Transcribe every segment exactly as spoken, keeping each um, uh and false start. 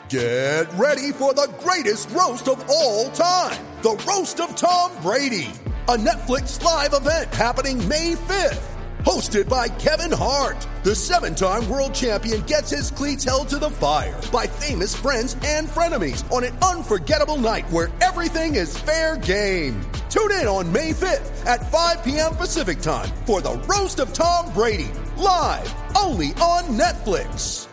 Get ready for the greatest roast of all time, the Roast of Tom Brady, a Netflix live event happening May fifth. Hosted by Kevin Hart, the seven-time world champion gets his cleats held to the fire by famous friends and frenemies on an unforgettable night where everything is fair game. Tune in on May fifth at five p.m. Pacific time for the Roast of Tom Brady, live only on Netflix.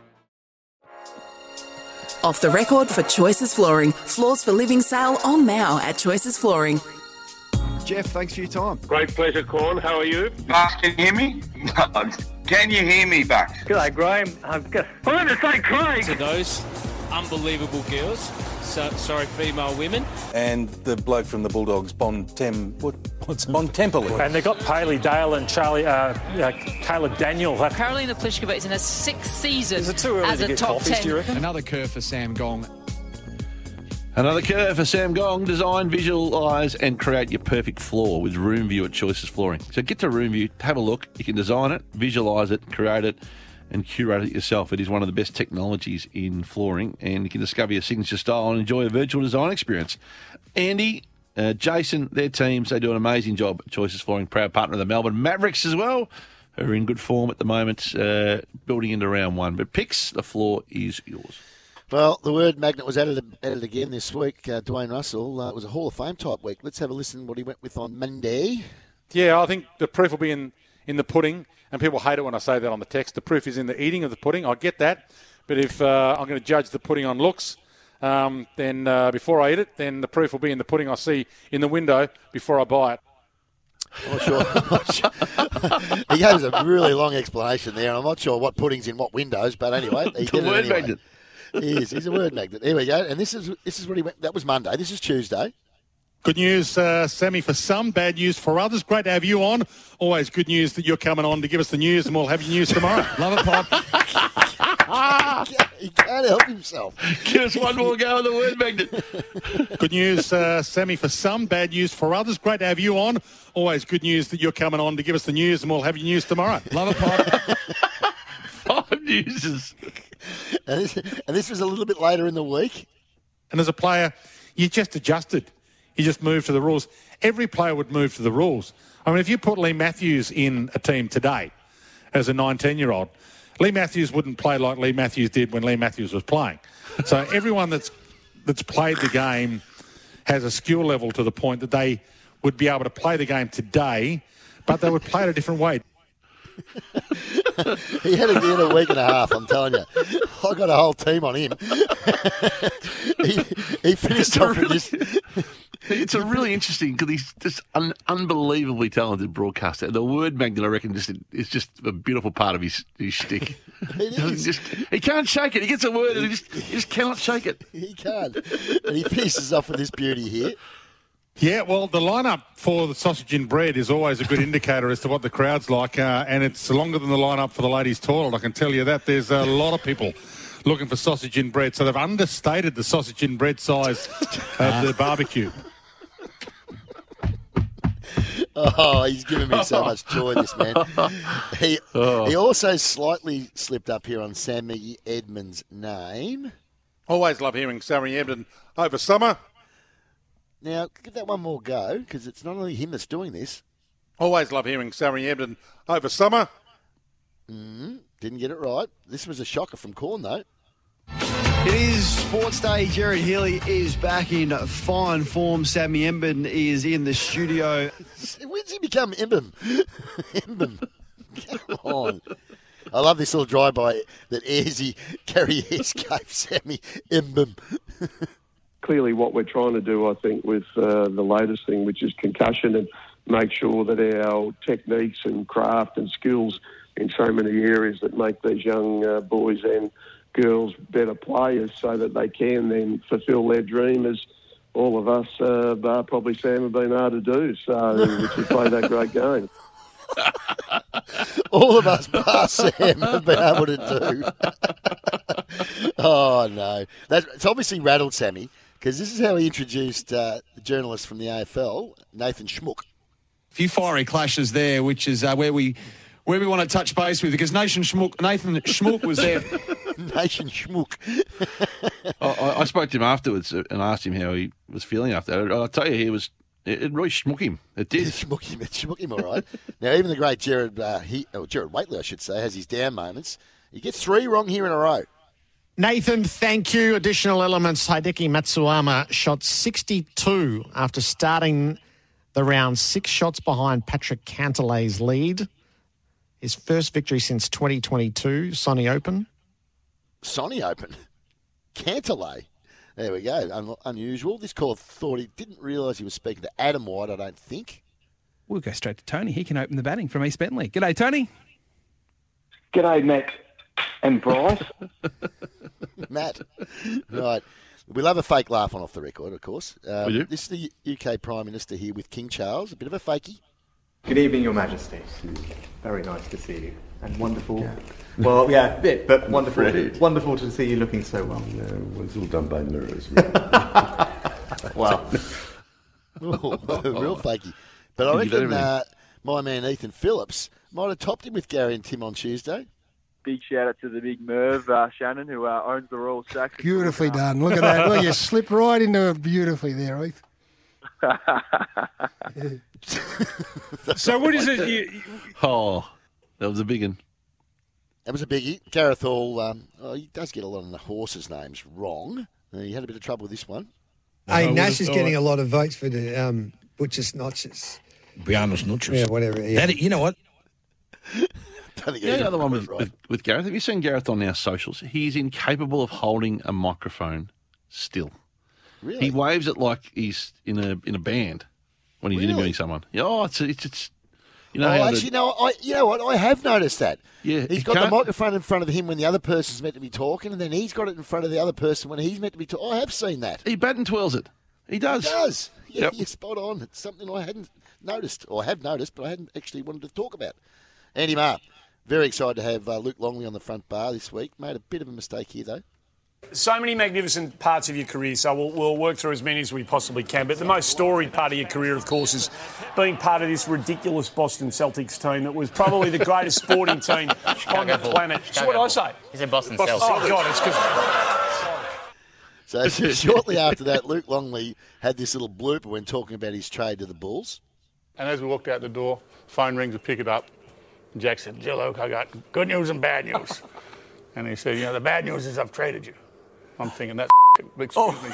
Off the record for Choices Flooring. Floors for living sale on now at Choices Flooring. Jeff, thanks for your time. Great pleasure, Corn. How are you? Bucks, can you hear me? Can you hear me, Bucks? G'day, Graham. I've got... I'm going to say Craig. To those unbelievable girls, so, sorry, female women. And the bloke from the Bulldogs, Bon Tem... What, what's Bontempelli. And they've got Paley Dale and Charlie, uh, uh, Caleb Daniel. Karolina Pliskova is in her sixth season Is it too early as to a get top coffees, ten. do you reckon? Another curve for Sam Gong. Another curve for Sam Gong. Design, visualise and create your perfect floor with Room View at Choices Flooring. So get to Room View, have a look. You can design it, visualise it, create it and curate it yourself. It is one of the best technologies in flooring and you can discover your signature style and enjoy a virtual design experience. Andy, uh, Jason, their teams, they do an amazing job at Choices Flooring, proud partner of the Melbourne Mavericks as well, who are in good form at the moment, uh, building into round one. But Picks, the floor is yours. Well, the word magnet was added, added again this week. Uh, Dwayne Russell, uh, it was a Hall of Fame type week. Let's have a listen to what he went with on Monday. Yeah, I think the proof will be in, in the pudding, and people hate it when I say that on the text. The proof is in the eating of the pudding. I get that. But if uh, I'm going to judge the pudding on looks, um, then uh, before I eat it, then the proof will be in the pudding I see in the window before I buy it. I'm not sure. I'm not sure. He gave us a really long explanation there, and I'm not sure what pudding's in what windows, but anyway, he the did word it anyway. magnet. He is. He's a word magnet. Here we go. And this is this is what he went. That was Monday. This is Tuesday. Good news, uh, Sammy, for some. Bad news for others. Great to have you on. Always good news that you're coming on to give us the news, and we'll have your news tomorrow. Love it, Pop. He can't help himself. Give us one more go on the word magnet. Good news, uh, Sammy, for some. Bad news for others. Great to have you on. Always good news that you're coming on to give us the news, and we'll have your news tomorrow. Love it, Pop. Five newses. And this, and this was a little bit later in the week. And as a player, you just adjusted. You just moved to the rules. Every player would move to the rules. I mean, if you put Lee Matthews in a team today as a nineteen-year-old, Lee Matthews wouldn't play like Lee Matthews did when Lee Matthews was playing. So everyone that's that's played the game has a skill level to the point that they would be able to play the game today, but they would play it a different way. He had it in a week and a half, I'm telling you. I got a whole team on him. he, he finished off with this. It's a really interesting because he's just un- unbelievably talented broadcaster. The word magnet, I reckon, just is just a beautiful part of his, his shtick. It is. Just, he can't shake it. He gets a word and he just, he just cannot shake it. He can't. And he finishes off with this beauty here. Yeah, well, the lineup for the sausage and bread is always a good indicator as to what the crowd's like, uh, and it's longer than the lineup for the ladies' toilet. I can tell you that. There's a lot of people looking for sausage and bread, so they've understated the sausage and bread size of the barbecue. Oh, he's giving me so much joy, this man. He Oh. he also slightly slipped up here on Sammy Edmund's name. Always love hearing Sammy Edmund over summer. Now, give that one more go, because it's not only him that's doing this. Always love hearing Sammy Edmund over summer. Mm, didn't get it right. This was a shocker from Corn, though. It is Sports Day. Jared Healy is back in fine form. Sammy Edmund is in the studio. When did he become Embim? Embim. Come on. I love this little drive-by that Airsy Gary Ayres gave Sammy Embim. Clearly what we're trying to do, I think, with uh, the latest thing, which is concussion, and make sure that our techniques and craft and skills in so many areas that make these young uh, boys and girls better players so that they can then fulfil their dream as all of us, uh, bar probably Sam, have been able to do, so which is play that great game. All of us, bar Sam, have been able to do. Oh, no. That's, it's obviously rattled Sammy, because this is how he introduced uh, the journalist from the A F L, Nathan Schmook. A few fiery clashes there, which is uh, where we where we want to touch base with, because Nathan Schmook, Nathan Schmook was there. Nation schmuck. I, I, I spoke to him afterwards and asked him how he was feeling after that. I'll tell you, he was. It, it really schmuck him. It did. It schmuck him. It schmuck him, all right. Now, even the great Jared, uh, he, oh, Jared Waitley, I should say, has his down moments. He gets three wrong here in a row. Nathan, thank you. Additional elements. Hideki Matsuyama shot sixty-two after starting the round, six shots behind Patrick Cantley's lead. His first victory since twenty twenty-two, Sony Open. Sony Open? Cantley. There we go. Un- unusual. This caller thought he didn't realise he was speaking to Adam White, I don't think. We'll go straight to Tony. He can open the batting from East Bentley. G'day, Tony. G'day, Matt and Bryce. Matt. Right. We love a fake laugh on Off the Record, of course. Um, we do. This is the U K Prime Minister here with King Charles. A bit of a fakie. Good evening, Your Majesty. Very nice to see you. And wonderful. Yeah. Well, yeah, a bit, but wonderful. afraid. Wonderful to see you looking so well. No, it's all done by mirrors. Wow. Real fakey. But I reckon uh, my man Ethan Phillips might have topped him with Gary and Tim on Tuesday. Big shout out to the big Merv, uh, Shannon, who uh, owns the Royal Saxon. Beautifully done. Look at that. Look, you slipped right into it beautifully there, Heath. So what is it? You, oh, that was a big one. That was a biggie. Gareth Hall, um, oh, he does get a lot of the horses' names wrong. Uh, he had a bit of trouble with this one. Hey, Nash is getting a lot of votes for the um, Butchers Notches. Brianna's Notches. Yeah, whatever. Yeah. That, you know what? Yeah, the other one with, right. with, with Gareth. Have you seen Gareth on our socials? He's incapable of holding a microphone still. Really? He waves it like he's in a in a band when he's Really? interviewing someone. Yeah, oh, it's it's, it's you know. oh, how actually, the, no. I, you know what? I have noticed that. Yeah, he's he got the can't- microphone in front of him when the other person's meant to be talking, and then he's got it in front of the other person when he's meant to be talking. I have seen that. He bat and twirls it. He does. He does. Yeah, Yep. you're spot on. It's something I hadn't noticed, or have noticed, but I hadn't actually wanted to talk about. Andy Marr, very excited to have uh, Luke Longley on the front bar this week. Made a bit of a mistake here, though. So many magnificent parts of your career, so we'll, we'll work through as many as we possibly can. But the most storied part of your career, of course, is being part of this ridiculous Boston Celtics team that was probably the greatest sporting team on the planet. So what did I say? He said Boston, Boston Celtics. Oh, God, it's because... So shortly after that, Luke Longley had this little blooper when talking about his trade to the Bulls. And as we walked out the door, phone rings, we pick it up. Jack said, Jill Oak, I got good news and bad news. And he said, you know, the bad news is I've traded you. I'm thinking, that's excuse Oh. me.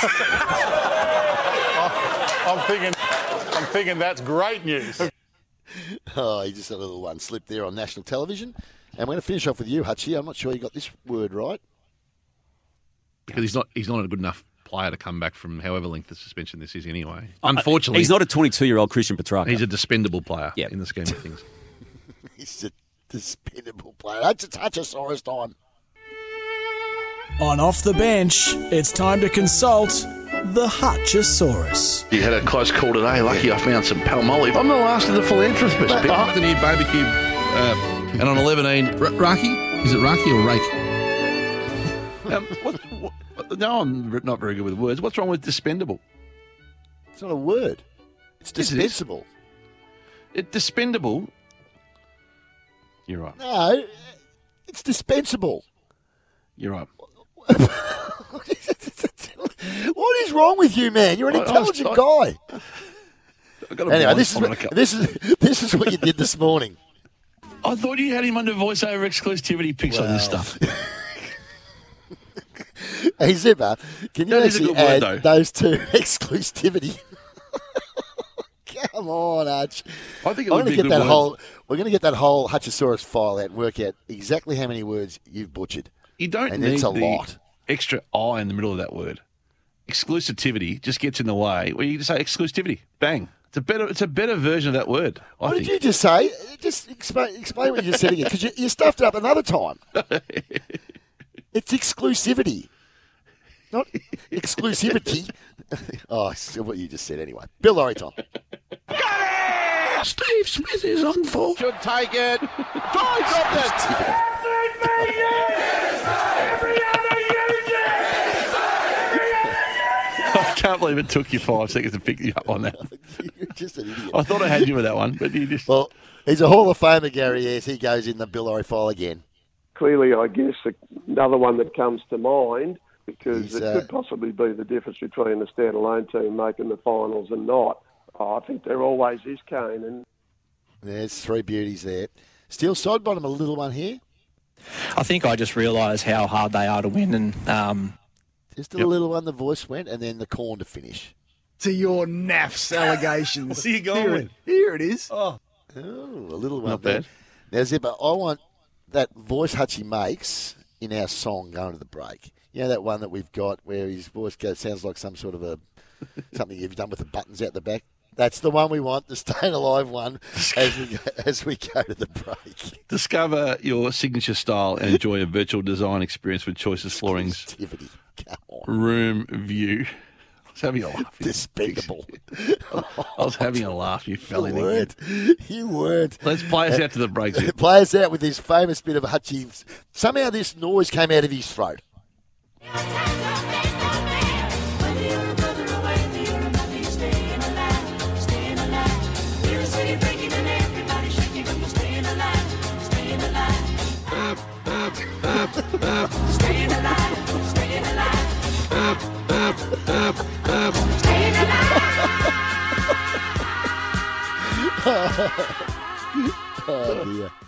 I'm thinking, I'm thinking that's great news. Oh, he just had a little one slip there on national television. And we're going to finish off with you, Hutchie. I'm not sure you got this word right. Because he's not he's not a good enough player to come back from however length the suspension this is anyway. Unfortunately, He's not a twenty-two-year-old Christian Petrarca. He's a dispendable player in the scheme of things. He's a dispendable player. That's a Touchosaurus time. On Off the Bench, it's time to consult the Hutchosaurus. You had a close call today. Lucky I found some Palmolive. I'm the last of the philanthropists. But- Picked up the new barbecue, uh, and on eleven. R- Rocky? Is it Rocky or Rake? Um, what, what, no, I'm not very good with words. What's wrong with dispendable? It's not a word. It's Yes, it is. dispensable. It dispendable. You're right. No, it's dispensable. You're right. What is wrong with you, man? You're an I- I was- intelligent I- guy. I got a Anyway, blind this is spot on what, a couple. this is this is what you did this morning. I thought you had him under voiceover exclusivity picks on this Well. stuff. Hey Zipper, can you That is a actually good word, add though. those two exclusivity? Come on, Hutch. I think it I'm would gonna be a get good that word. whole. We're going to get that whole Hutchosaurus file out and work out exactly how many words you've butchered. You don't and need it's a the lot. extra I in the middle of that word. Exclusivity just gets in the way. Well, you just say exclusivity. Bang. It's a better. It's a better version of that word. I What think. did you just say? Just explain, explain what you just said again, because you, you stuffed it up another time. It's exclusivity, not exclusivity. Oh, it's what you just said anyway. Bill Laurie, Tom. Steve Smith is on for. Should take it. Drive dropped it. I can't believe it took you five seconds to pick you up on that. You're just an idiot. I thought I had you with that one, but you just. Well, he's a Hall of Famer, Gary. Yes, he goes in the Bill Laurie file again. clearly, I guess, another one that comes to mind, because He's, it uh, could possibly be the difference between a standalone team making the finals and not. Oh, I think there always is, Kane. And There's three beauties there. Steel side bottom, a little one here. I think I just realised how hard they are to win, and um, Just a little one, the voice went, and then the corn to finish. To your naffs allegations. What's he going here, with? It, here it is. Oh, Oh, a little one Not there. bad. Now, Zipper, I want that voice Hutchie makes in our song going to the break. You know that one that we've got where his voice goes, sounds like some sort of a something you've done with the buttons out the back. That's the one we want, the Staying Alive one, as we go, as we go to the break. Discover your signature style and enjoy a virtual design experience with Choices Flooring's Activity. Come on. Room View. I was having a laugh. Despicable. I was having a laugh. You You fell in weren't. You weren't. Let's play us out to the break. Zip. Play us out with this famous bit of Hutchie. Somehow this noise came out of his throat. Staying alive, staying alive. Up, up, up, up. Staying alive. Oh, dear.